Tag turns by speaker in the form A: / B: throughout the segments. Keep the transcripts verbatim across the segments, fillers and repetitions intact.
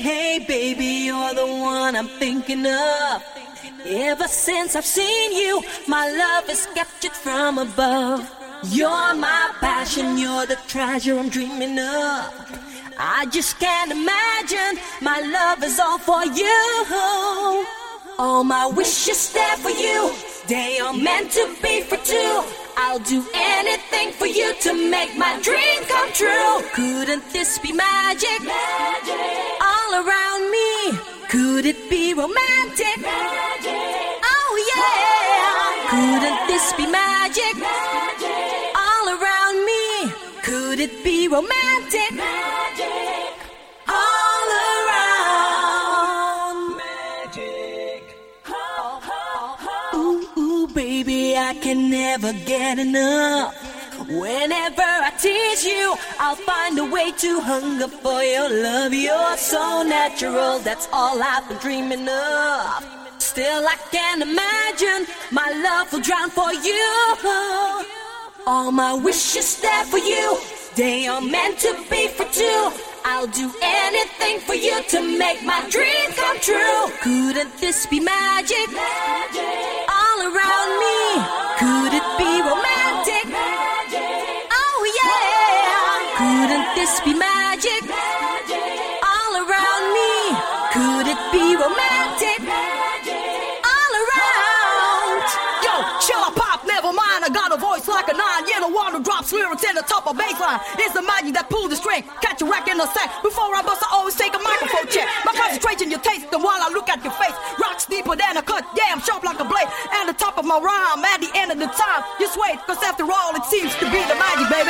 A: hey, baby, you're the one I'm thinking of. Ever since I've seen you, my love is captured from above. You're my passion, you're the treasure I'm dreaming of. I just can't imagine, my love is all for you. All my wishes there for you, they are meant to be for two. I'll do anything for you to make my dream come true. Couldn't this be magic? Magic. All around me. Could it be romantic? Magic. Oh yeah. Couldn't this be magic? Magic. All around me. Could it be romantic? Magic. All around. Magic. Ooh, ooh, baby, I can never get enough. Whenever I tease you, I'll find a way to hunger for your love. You're so natural, that's all I've been dreaming of. Still I can't imagine, my love will drown for you. All my wishes there for you, they are meant to be for two. I'll do anything for you to make my dream come true. Couldn't this be magic? Magic. All around me. Could it be romantic? Magic. Oh yeah. Couldn't this be magic? Magic. All around me. Could it be romantic? Magic. All around.
B: Yo, shall I pop? Never mind, I got a voice like a nine. You don't want to drop lyrics in the top of baseline. It's the magic that pull the string. Catch a rack in the sack. Before I bust, I always take a microphone check. My concentration, you taste them while I look at your face. Rocks deeper than a cut, yeah, I'm sharp like a blade. And the top of my rhyme, at the end of the time, just wait, cause after all, it seems to be the magic, baby.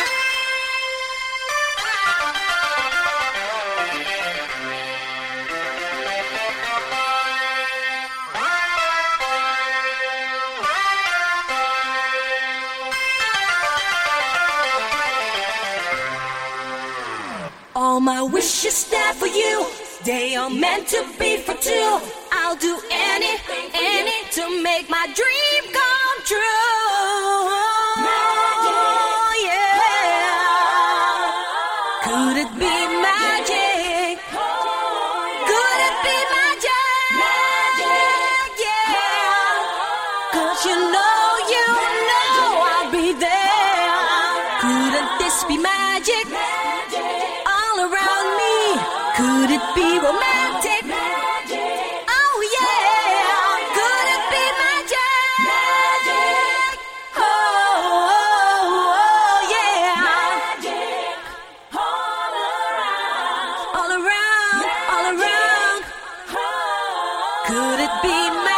A: All my wishes there for you, they are meant to be for two. I'll do any, any to make my dream come true. Oh, yeah. Could it be magic? Could it be magic? Magic, yeah. Cause you know, you know I'll be there. Couldn't this be magic? Around me, could it be romantic? Magic. Oh yeah, could it be magic? Magic. Oh, oh, oh yeah. Magic. All around, all around, magic. All around. Oh. Could it be magic?